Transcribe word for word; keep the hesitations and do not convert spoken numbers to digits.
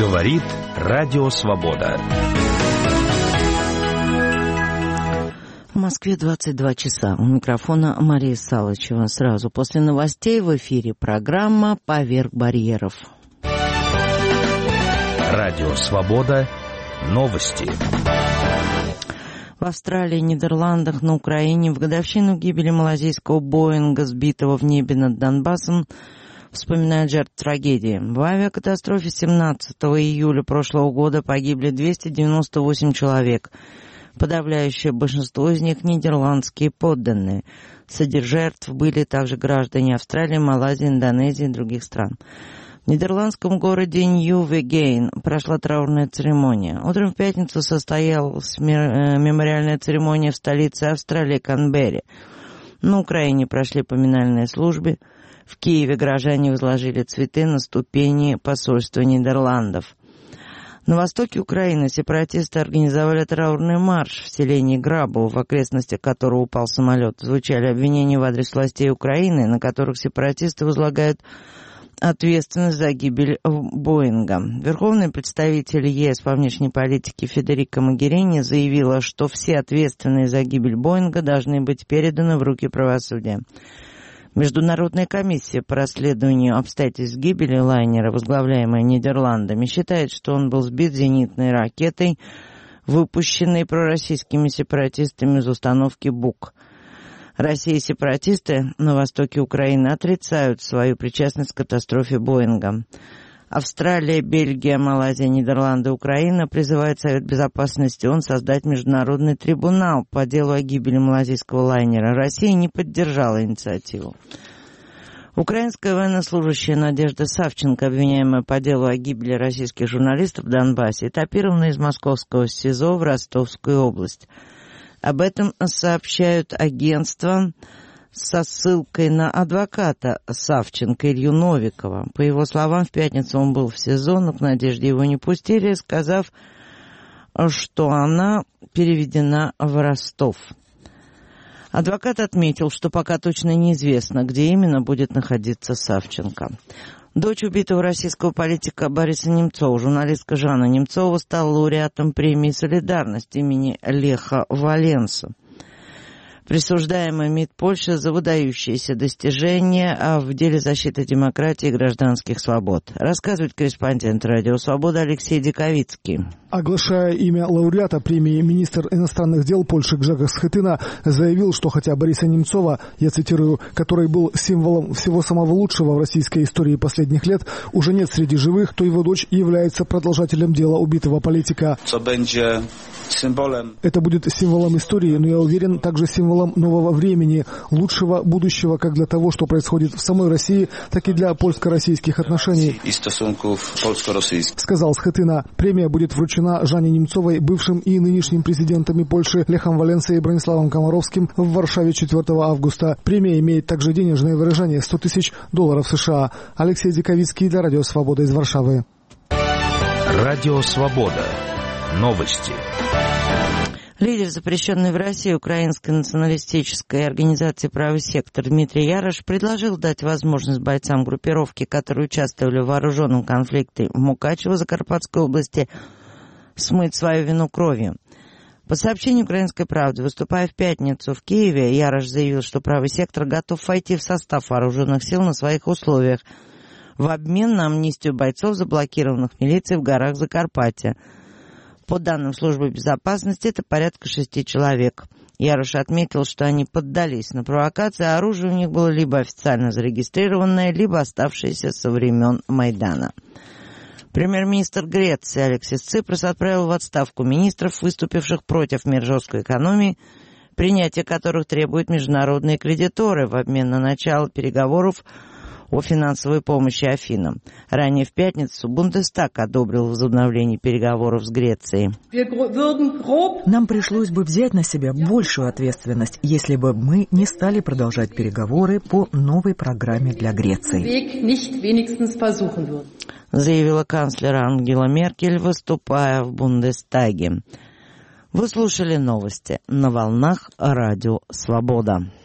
Говорит Радио Свобода. В Москве двадцать два часа. У микрофона Мария Салычева. Сразу после новостей в эфире программа «Поверх барьеров». Радио Свобода. Новости. В Австралии, Нидерландах, на Украине в годовщину гибели малазийского Боинга, сбитого в небе над Донбассом, вспоминают жертв трагедии. В авиакатастрофе семнадцатого июля прошлого года погибли двести девяносто восемь человек. Подавляющее большинство из них нидерландские подданные. Среди жертв были также граждане Австралии, Малайзии, Индонезии и других стран. В нидерландском городе Ньювегейн прошла траурная церемония. Утром в пятницу состоялась мемориальная церемония в столице Австралии Канберре. На Украине прошли поминальные службы. В Киеве горожане возложили цветы на ступени посольства Нидерландов. На востоке Украины сепаратисты организовали траурный марш в селении Грабово, в окрестностях которого упал самолет. Звучали обвинения в адрес властей Украины, на которых сепаратисты возлагают ответственность за гибель Боинга. Верховный представитель ЕС по внешней политике Федерика Могерини заявила, что все ответственные за гибель Боинга должны быть переданы в руки правосудия. Международная комиссия по расследованию обстоятельств гибели лайнера, возглавляемая Нидерландами, считает, что он был сбит зенитной ракетой, выпущенной пророссийскими сепаратистами из установки «Бук». Россия и сепаратисты на востоке Украины отрицают свою причастность к катастрофе Боинга. Австралия, Бельгия, Малайзия, Нидерланды, Украина призывают Совет Безопасности ООН создать международный трибунал по делу о гибели малайзийского лайнера. Россия не поддержала инициативу. Украинская военнослужащая Надежда Савченко, обвиняемая по делу о гибели российских журналистов в Донбассе, этапирована из московского СИЗО в Ростовскую область. Об этом сообщают агентства со ссылкой на адвоката Савченко Илью Новикова. По его словам, в пятницу он был в СИЗО, но к Надежде его не пустили, сказав, что она переведена в Ростов. Адвокат отметил, что пока точно неизвестно, где именно будет находиться Савченко. Дочь убитого российского политика Бориса Немцова, журналистка Жанна Немцова, стала лауреатом премии «Солидарность» имени Леха Валенса, присуждаемой МИД Польши за выдающиеся достижения в деле защиты демократии и гражданских свобод. Рассказывает корреспондент Радио Свобода Алексей Диковицкий. Оглашая имя лауреата премии, министр иностранных дел Польши Гжегош Схетына заявил, что хотя Бориса Немцова, я цитирую, который был символом всего самого лучшего в российской истории последних лет, уже нет среди живых, то его дочь является продолжателем дела убитого политика. Это будет символом истории, но я уверен, также символом нового времени, лучшего будущего как для того, что происходит в самой России, так и для польско-российских отношений, сказал Схетына. Премия будет вручена Жанне Немцовой, бывшим и нынешним президентами Польши Лехом Валенсой и Брониславом Комаровским в Варшаве четвёртого августа. Премия имеет также денежное выражение сто тысяч долларов США. Алексей Диковицкий для Радио Свобода из Варшавы. Радио Свобода. Новости. Лидер запрещенной в России украинской националистической организации «Правый сектор» Дмитрий Ярош предложил дать возможность бойцам группировки, которые участвовали в вооруженном конфликте в Мукачево Закарпатской области, смыть свою вину кровью. По сообщению «Украинской правды», выступая в пятницу в Киеве, Ярош заявил, что «Правый сектор» готов войти в состав вооруженных сил на своих условиях в обмен на амнистию бойцов, заблокированных милицией в горах Закарпатья. По данным службы безопасности, это порядка шести человек. Ярош отметил, что они поддались на провокации, а оружие у них было либо официально зарегистрированное, либо оставшееся со времен Майдана. Премьер-министр Греции Алексис Ципрас отправил в отставку министров, выступивших против мер жесткой экономии, принятие которых требуют международные кредиторы в обмен на начало переговоров о финансовой помощи Афинам. Ранее в пятницу Бундестаг одобрил возобновление переговоров с Грецией. Нам пришлось бы взять на себя большую ответственность, если бы мы не стали продолжать переговоры по новой программе для Греции, заявила канцлер Ангела Меркель, выступая в Бундестаге. Вы слушали новости на волнах Радио Свобода.